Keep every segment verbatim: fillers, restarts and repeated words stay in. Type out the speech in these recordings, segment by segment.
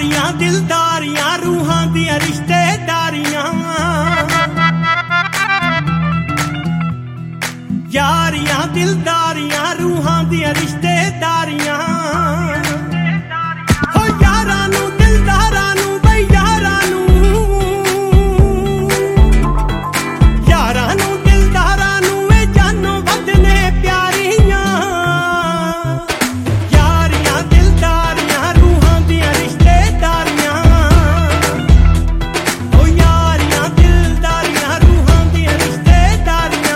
यारियां दिलदारियां रूहां दियां रिश्तेदारियां यारियां दिलदारियां रूहां दियां रिश्तेदारियां हो यारां नू दिलदारां नू बई यारां नू यारां नू दिलदारां नू ए जानो वदने प्यारियां यारियां दिलदारियां रूहां दियां रिश्तेदारियां हो यारियां दिलदारियां रूहां दियां रिश्तेदारियां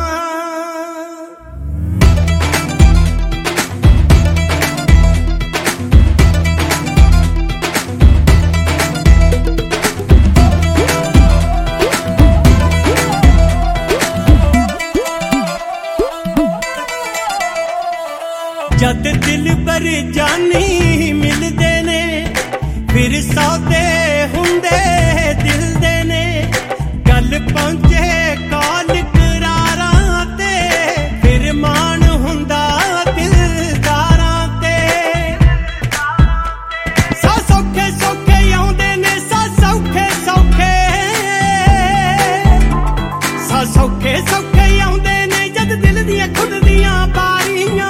जद दिल पर जानी मिलदे ने फिर सौदे हुंदे दिल दे ने गल पहुंचे कॉल करारां ते फिर मान हुंदा दिलदारां ते सा सौखे सौखे आउंदे ने सा सौखे सौखे सा सौखे सौखे आउंदे ने जद दिल दियां खुद दियां बारियां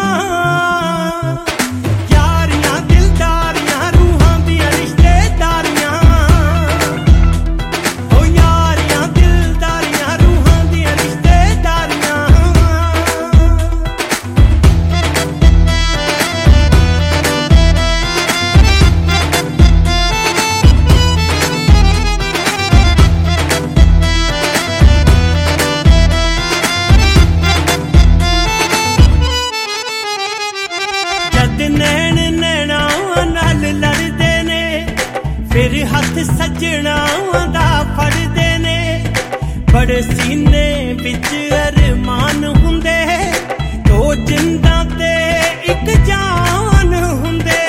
नैन नैना नाल लड़दे ने फिर हथ सजना दा फड़दे ने बड़े सीने विच अरमान हुंदे दो जिंदा ते इक जान हुंदे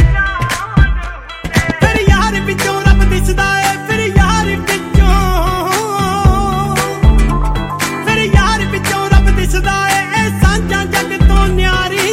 फिर यार विचों रब दिसदा है फिर यार विचों फिर यार विचों रब दिसदा है ए सांझां जग तो न्यारियां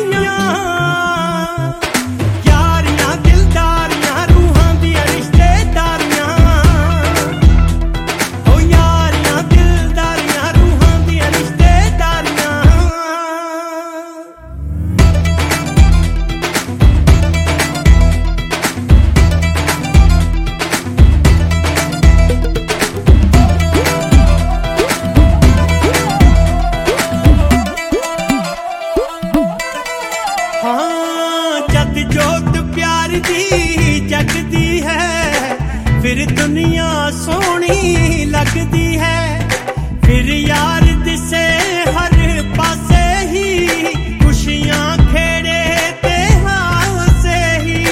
जोत प्यार दी जगदी है फिर दुनिया सोहनी लगदी है फिर यार दिसे हर पासे ही खुशियां खेड़े ते हासे ही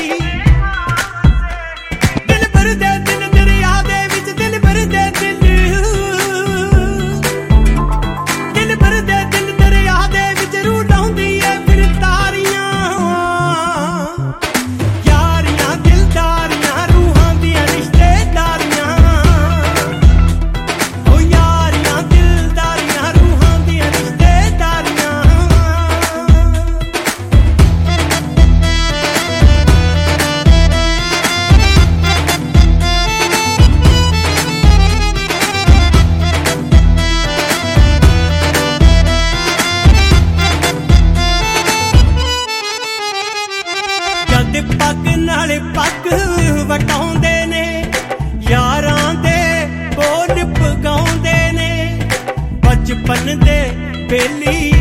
दिल भर दे दिल दरिया दे विच दिल भर दे दिल दिल भर दे दिल दरिया दे विच रूह लाउंदी है फिर तारियां पग नाल पग वटाउंदे ने यारां दे बोल पगाउंदे ने बचपन दे बेली